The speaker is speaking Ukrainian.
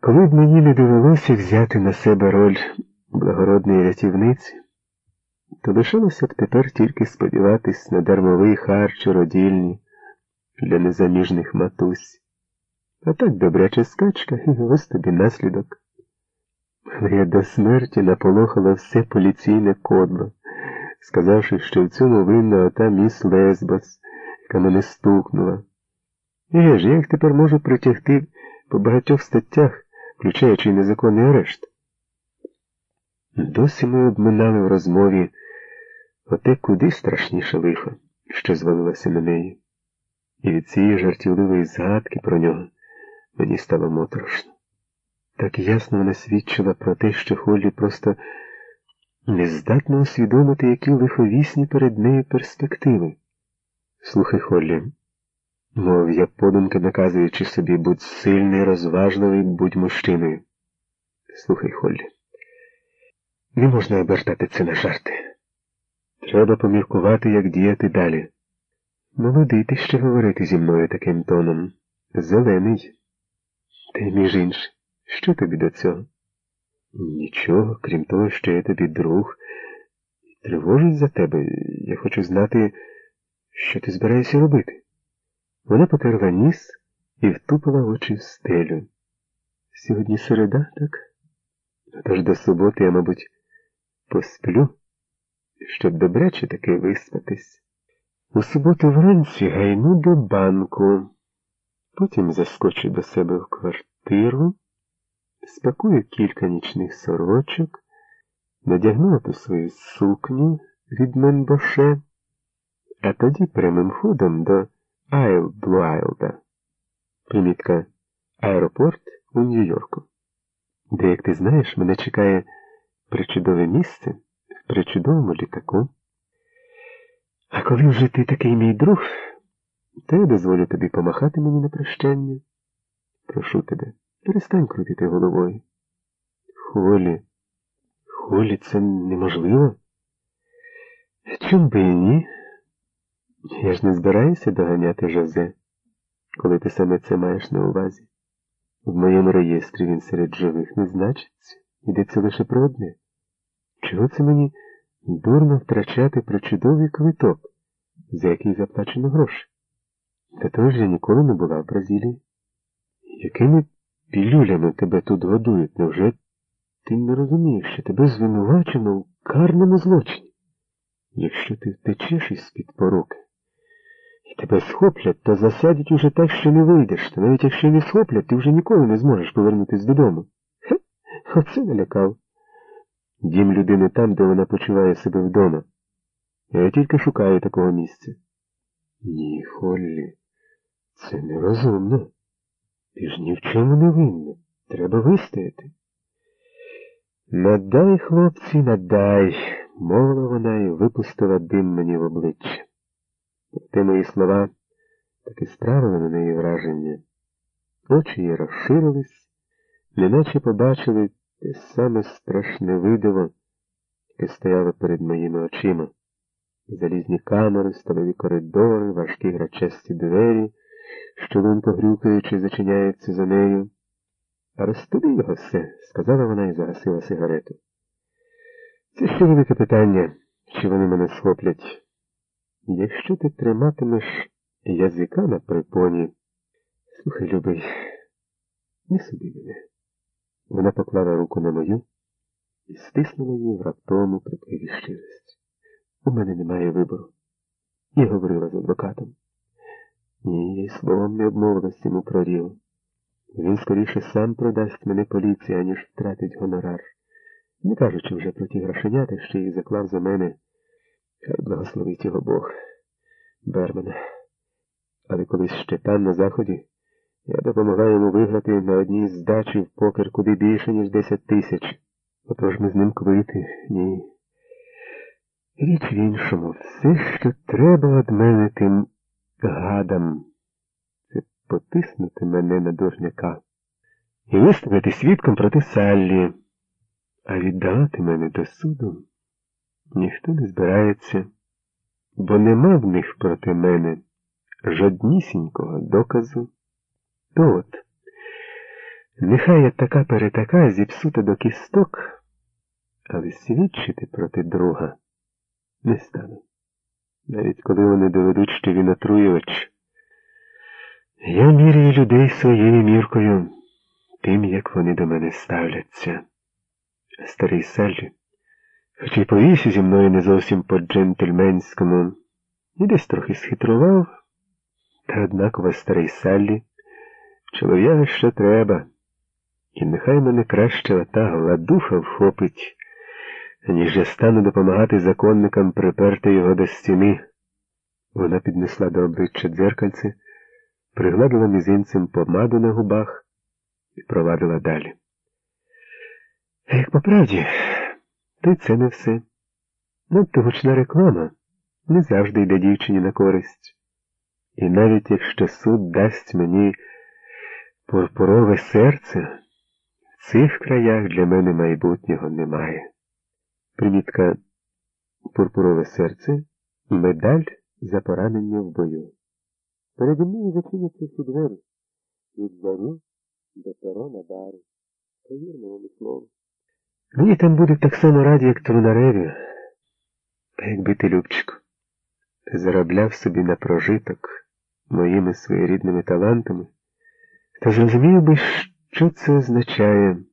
Коли б мені не довелося взяти на себе роль благородної рятівниці, то лишилося б тепер тільки сподіватись на дармовий харч у родільні для незаміжних матусь. А так добряча скачка, і ось тобі наслідок. Але я до смерті наполохала все поліційне кодло, сказавши, що в цьому винна ота міс Лесбос, яка мене стукнула. І я їх тепер можу притягти по багатьох статтях, включаючи незаконний арешт. Досі ми обминали в розмові оте куди страшніше лихо, що звалилося на неї. І від цієї жартівливої згадки про нього мені стало моторошно. Так ясно вона свідчила про те, що Холлі просто не здатна усвідомити, які лиховісні перед нею перспективи. Слухай, Холлі, мов я подумки наказуючи собі, будь сильний, розважливий, будь мужчиною. Слухай, Холлі, не можна обертати це на жарти. Треба поміркувати, як діяти далі. Молодий ти ще говорити зі мною таким тоном. Зелений. Та й між іншим, що тобі до цього? Нічого, крім того, що я тобі друг. Тривожусь за тебе. Я хочу знати, що ти збираєшся робити. Вона потерла ніс і втупила очі в стелю. Сьогодні середа, так? Тож до суботи я, мабуть, посплю, щоб добряче таки виспатись. У суботу вранці гайну до банку, потім заскочу до себе в квартиру, спакую кілька нічних сорочок, надягну ту свою сукню від Менбоше, а тоді прямим ходом до Айл-Блуайлда. Примітка аеропорт у Нью-Йорку, де, як ти знаєш, мене чекає причудове місце в причудовому літаку. А коли вже ти такий мій друг, то я дозволю тобі помахати мені на прощання. Прошу тебе, перестань крутити головою. Холлі, це неможливо. Чом би і ні? Я ж не збираюся доганяти Жозе, коли ти саме це маєш на увазі. В моєму реєстрі він серед живих не значиться. Йдеться лише про одне. Чого це мені дурно втрачати причудовий квиток, за який заплачено гроші? Та того ж я ніколи не була в Бразилії. Якими пілюлями тебе тут годують? Невже ти не розумієш, що тебе звинувачено у карному злочині? Якщо ти втечеш із-під поруки, і тебе схоплять, то засадять уже так, що не вийдеш. Та навіть якщо не схоплять, ти вже ніколи не зможеш повернутися додому. Оце налякав. Дім людини там, де вона почуває себе вдома. Я тільки шукаю такого місця. Ні, Холлі, це нерозумно. Ти ж ні в чому не винна. Треба вистояти. Надай, хлопці, надай, мовила вона і випустила дим мені в обличчя. Проте мої слова таки справили на неї враження. Очі її розширились, неначе побачили те саме страшне видиво, яке стояло перед моїми очима. Залізні камери, столові коридори, важкі грачасті двері, що лунко грюкаючи зачиняються за нею. А розтуди його все, сказала вона і загасила сигарету. Це ще велике питання, чи вони мене схоплять. Якщо ти триматимеш язика на припоні, слухай, любий, не суди мене. Вона поклала руку на мою і стиснула її в раптовому припливі щирості. У мене немає вибору. Я говорила з адвокатом. Ні, я й словом не обмовилась йому про Ріо. Він скоріше сам продасть мене поліції, аніж втратить гонорар. Не кажучи вже про ті грошенята, що їх заклав за мене. Хай благословить його Бог. Бермена. Але колись ще там, на заході, я допомогла йому виграти на одній з здачі в покер куди більше, ніж 10 тисяч. Отож ми з ним квити. Ні. Річ в іншому. Все, що треба від мене тим гадам, це потиснути мене на дурняка і виставити свідком проти Саллі. А віддавати мене до суду ніхто не збирається, бо нема в них проти мене жоднісінького доказу. То от, Нехай я така перетака, зіпсута до кісток, але свідчити проти друга не стану. Навіть коли вони доведуть, що він отруювач. Я міряю людей своєю міркою, тим, як вони до мене ставляться. Старий Саллі, хоч і повівся зі мною не зовсім по-джентльменському, і десь трохи схитрував, та однаково старий Саллі, чолов'яга що треба, і нехай мене краще ота гладуха вхопить, ніж я стану допомагати законникам приперти його до стіни. Вона піднесла до обличчя дзеркальце, пригладила мізинцем помаду на губах і провадила далі. Як по правді, то й це не все. Надто гучна реклама не завжди йде дівчині на користь. І навіть якщо суд дасть мені пурпурове серце, в цих краях для мене майбутнього немає. Примітка «Пурпурове серце» – медаль за поранення в бою. Переді мною зачиняться всі двері. Від зарю до перона бару. Повір моєму слову. Мені там буде так само раді, як трунареві. А якби ти, Любчику, заробляв собі на прожиток моїми своєрідними талантами, то зрозумів би, що це означає